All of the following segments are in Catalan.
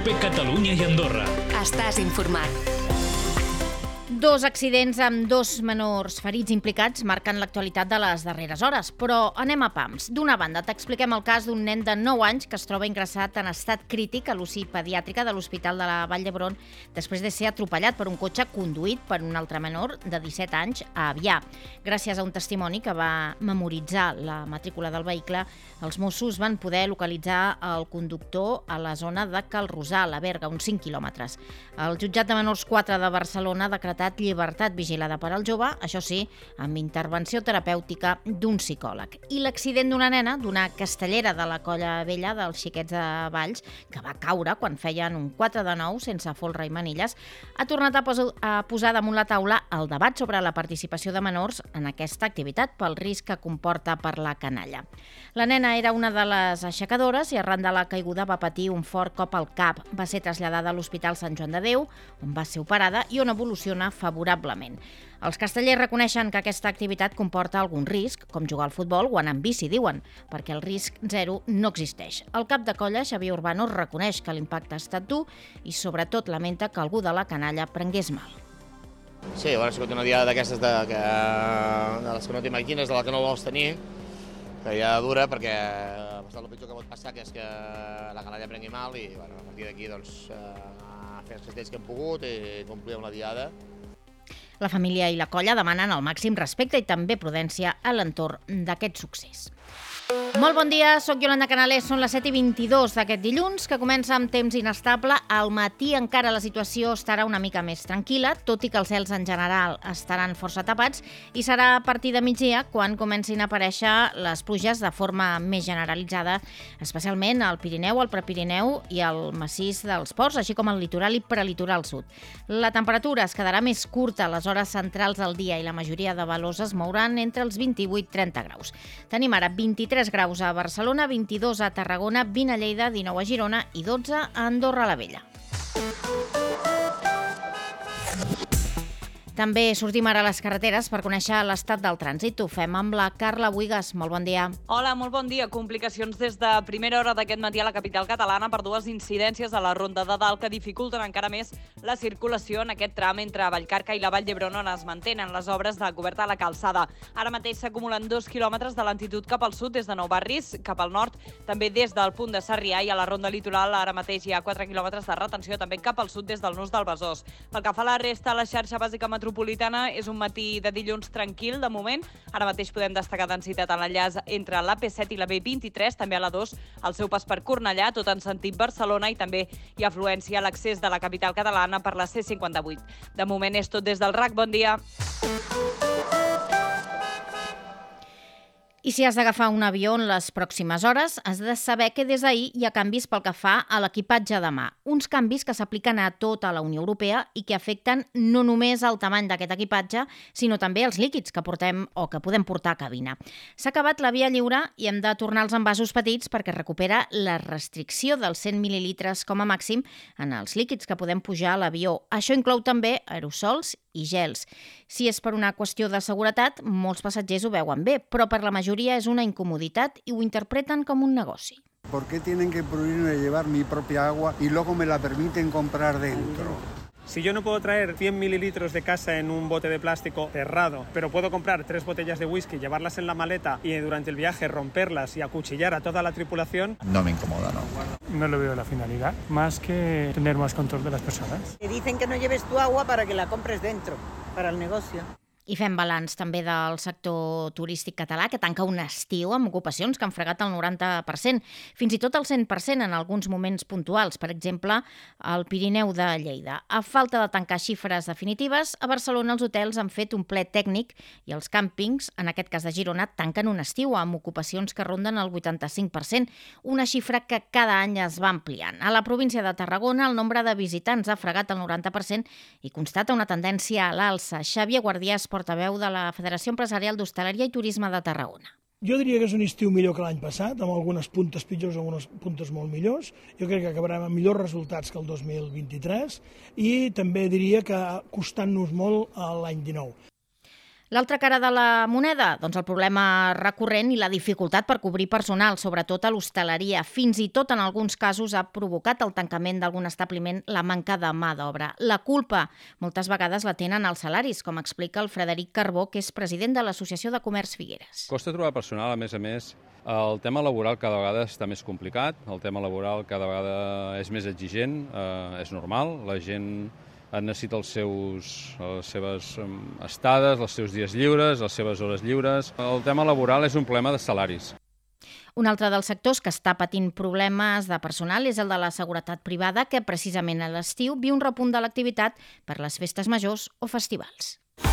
COPE Catalunya i Andorra. Estàs informat. Dos accidents amb dos menors ferits implicats marquen l'actualitat de les darreres hores, però anem a pams. D'una banda, t'expliquem el cas d'un nen de 9 anys que es troba ingressat en estat crític a l'UCI pediàtrica de l'Hospital de la Vall d'Hebron després de ser atropellat per un cotxe conduït per un altre menor de 17 anys a Avià. Gràcies a un testimoni que va memoritzar la matrícula del vehicle, els Mossos van poder localitzar el conductor a la zona de Cal Rosal, a Berga, uns 5 quilòmetres. El jutjat de menors 4 de Barcelona ha decretat llibertat vigilada per al jove, això sí, amb intervenció terapèutica d'un psicòleg. I l'accident d'una nena, d'una castellera de la Colla Vella dels Xiquets de Valls, que va caure quan feien un 4 de 9 sense folre i manilles, ha tornat a posar damunt la taula el debat sobre la participació de menors en aquesta activitat pel risc que comporta per la canalla. La nena era una de les aixecadores i arran de la caiguda va patir un fort cop al cap. Va ser traslladada a l'Hospital Sant Joan de Déu, on va ser operada i on evoluciona favorablement. Els castellers reconeixen que aquesta activitat comporta algun risc, com jugar al futbol o anar en bici, diuen, perquè el risc zero no existeix. El cap de colla, Xavier Urbano, reconeix que l'impacte ha estat dur i sobretot lamenta que algú de la canalla prengués mal. Sí, bueno, ha sigut una diada d'aquestes de les que no t'imagines, de la que no vols tenir, que ja dura perquè el pitjor que pot passar que és que la canalla prengui mal i bueno, a partir d'aquí doncs, fer els castells que hem pogut i complir amb la diada. La família i la colla demanen el màxim respecte i també prudència a l'entorn d'aquest succés. Molt bon dia, soc Yolanda Canalés, són les 7:22 d'aquest dilluns, que comença amb temps inestable. Al matí encara la situació estarà una mica més tranquil·la, tot i que els cels en general estaran força tapats, i serà a partir de migdia quan comencin a aparèixer les pluges de forma més generalitzada, especialment al Pirineu, al Prepirineu i al massís dels Ports, així com al litoral i prelitoral sud. La temperatura es quedarà més curta a les hores centrals del dia i la majoria de valors es mouran entre els 28 i 30 graus. Tenim ara 23 graus a Barcelona, 22 a Tarragona, 20 a Lleida, 19 a Girona i 12 a Andorra la Vella. També sortim ara a les carreteres per conèixer l'estat del trànsit. Ho fem amb la Carla Buigas. Molt bon dia. Hola, molt bon dia. Complicacions des de primera hora d'aquest matí a la capital catalana per dues incidències a la Ronda de Dalt que dificulten encara més la circulació en aquest tram entre Vallcarca i la Vall d'Hebron, on es mantenen les obres de coberta a la calçada. Ara mateix s'acumulen 2 quilòmetres de lentitud cap al sud des de Nou Barris, cap al nord, també des del punt de Sarrià, i a la Ronda Litoral ara mateix hi ha 4 quilòmetres de retenció també cap al sud des del nus del Besòs. Pel que fa a la resta, la xarxa bàsica metropolitana és un matí de dilluns tranquil de moment. Ara mateix podem destacar densitat en l'enllaç entre l'AP7 i la B23, també a la 2 al seu pas per Cornellà, tot en sentit Barcelona, i també hi ha afluència a l'accés de la capital catalana per la C58. De moment és tot des del RAC. Bon dia. I si has d'agafar un avió en les pròximes hores, has de saber que des d'ahir hi ha canvis pel que fa a l'equipatge de mà. Uns canvis que s'apliquen a tota la Unió Europea i que afecten no només el tamany d'aquest equipatge, sinó també els líquids que portem o que podem portar a cabina. S'ha acabat la via lliure i hem de tornar als envasos petits perquè recupera la restricció dels 100 mil·lilitres com a màxim en els líquids que podem pujar a l'avió. Això inclou també aerosols i gels. Si és per una qüestió de seguretat, molts passatgers ho veuen bé, però per la majoria és una incomoditat i ho interpreten com un negoci. ¿Por qué tienen que prohibirme llevar mi propia agua y luego me la permiten comprar dentro? Si yo no puedo traer 100 mililitros de casa en un bote de plástico cerrado, pero puedo comprar 3 botellas de whisky, llevarlas en la maleta y durante el viaje romperlas y acuchillar a toda la tripulación... No me incomoda, no. No le veo la finalidad, más que tener más control de las personas. Te dicen que no lleves tu agua para que la compres dentro, para el negocio. I fem balanç també del sector turístic català, que tanca un estiu amb ocupacions que han fregat el 90%, fins i tot el 100% en alguns moments puntuals, per exemple, al Pirineu de Lleida. A falta de tancar xifres definitives, a Barcelona els hotels han fet un ple tècnic i els càmpings, en aquest cas de Girona, tanquen un estiu amb ocupacions que ronden el 85%, una xifra que cada any es va ampliant. A la província de Tarragona, el nombre de visitants ha fregat el 90% i constata una tendència a l'alça. Xavier Guardià, portaveu de la Federació Empresarial d'Hostaleria i Turisme de Tarragona. Jo diria que és un estiu millor que l'any passat, amb algunes puntes pitjors i algunes puntes molt millors. Jo crec que acabarem amb millors resultats que el 2023 i també diria que costant-nos molt l'any 19. L'altra cara de la moneda, doncs el problema recurrent i la dificultat per cobrir personal, sobretot a l'hostaleria. Fins i tot en alguns casos ha provocat el tancament d'algun establiment la manca de mà d'obra. La culpa moltes vegades la tenen els salaris, com explica el Frederic Carbó, que és president de l'Associació de Comerç Figueres. Costa trobar personal, a més, el tema laboral cada vegada està més complicat, el tema laboral cada vegada és més exigent, és normal, la gent necessita les seves estades, els seus dies lliures, les seves hores lliures. El tema laboral és un problema de salaris. Un altre dels sectors que està patint problemes de personal és el de la seguretat privada, que precisament a l'estiu viu un repunt de l'activitat per les festes majors o festivals.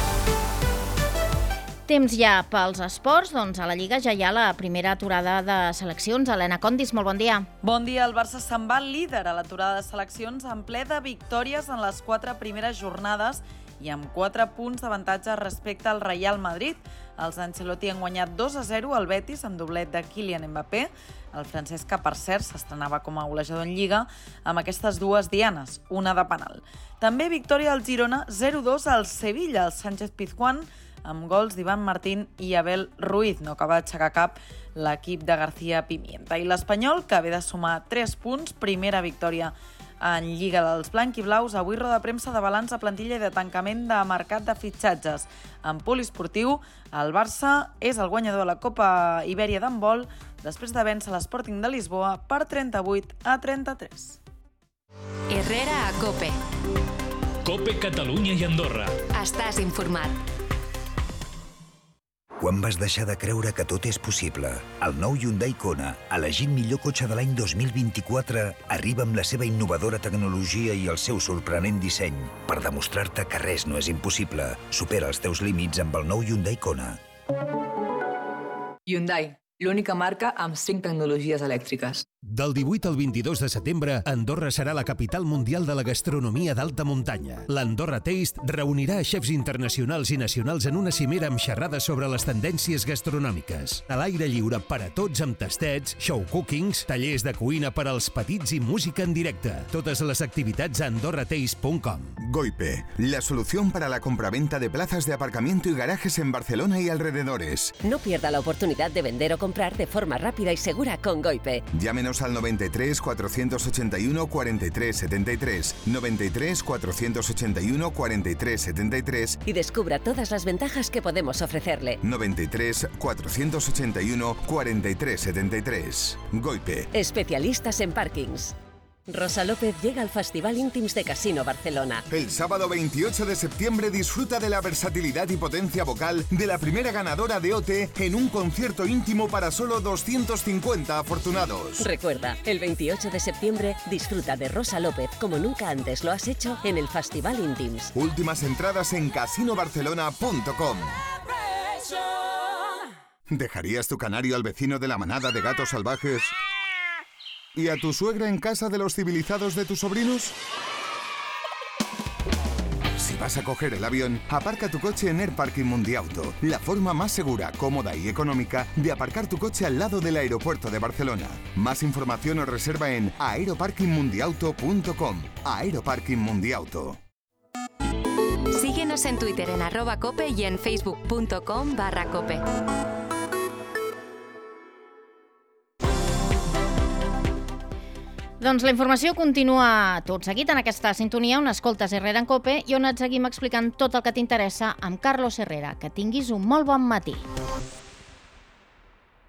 Temps ja pels esports, doncs a la Lliga ja hi ha la primera aturada de seleccions. Helena Condis, molt bon dia. Bon dia, el Barça se'n va líder a l'aturada de seleccions en ple de victòries en les 4 primeres jornades i amb 4 punts d'avantatge respecte al Real Madrid. Els Ancelotti han guanyat 2-0 al Betis amb doblet de Kylian Mbappé, el francès que per cert s'estrenava com a golejador en Lliga amb aquestes dues dianes, una de penal. També victòria del Girona 0-2 al Sevilla, el Sánchez Pizjuán, amb gols d'Ivan Martín i Abel Ruiz. No acaba d'aixecar cap l'equip de García Pimienta. I l'Espanyol, que ve de sumar 3 punts, primera victòria en Lliga dels blanquiblaus. Avui roda de premsa de balanç de plantilla i de tancament de mercat de fitxatges. En poliesportiu, el Barça és el guanyador de la Copa Ibèria d'handbol després de vèncer l'Sporting de Lisboa per 38-33. Herrera a COPE. COPE Catalunya i Andorra. Estàs informat. Quan vas deixar de creure que tot és possible? El nou Hyundai Kona, elegit millor cotxe de l'any 2024, arriba amb la seva innovadora tecnologia i el seu sorprenent disseny per demostrar-te que res no és impossible. Supera els teus límits amb el nou Hyundai Kona. Hyundai, l'única marca amb 5 tecnologies elèctriques. Del 18 al 22 de setembre, Andorra serà la capital mundial de la gastronomia d'alta muntanya. L'Andorra Taste reunirà a xefs internacionals i nacionals en una cimera amb xerrades sobre les tendències gastronòmiques. A l'aire lliure per a tots amb tastets, show cookings, tallers de cuina per als petits i música en directe. Totes les activitats a andorrataste.com. Goipe, la solución para la compraventa de plazas de aparcamiento y garajes en Barcelona y alrededores. No pierda la oportunidad de vender o comprar de forma rápida y segura con Goipe. Llámenos al 93 481 43 73, 93 481 43 73 y descubra todas las ventajas que podemos ofrecerle. 93 481 43 73. Goipe. Especialistas en parkings. Rosa López llega al Festival Íntims de Casino Barcelona. El sábado 28 de septiembre disfruta de la versatilidad y potencia vocal de la primera ganadora de OT en un concierto íntimo para solo 250 afortunados. Recuerda, el 28 de septiembre disfruta de Rosa López como nunca antes lo has hecho en el Festival Íntims. Últimas entradas en casinobarcelona.com. ¿Dejarías tu canario al vecino de la manada de gatos salvajes? ¿Y a tu suegra en casa de los civilizados de tus sobrinos? Si vas a coger el avión, aparca tu coche en Air Parking Mundiauto, la forma más segura, cómoda y económica de aparcar tu coche al lado del aeropuerto de Barcelona. Más información o reserva en aeroparkingmundiauto.com. Aeroparking Mundiauto. Síguenos en Twitter en @cope y en facebook.com/cope. Doncs la informació continua tot seguit en aquesta sintonia on escoltes Herrera en COPE i on et seguim explicant tot el que t'interessa amb Carlos Herrera. Que tinguis un molt bon matí.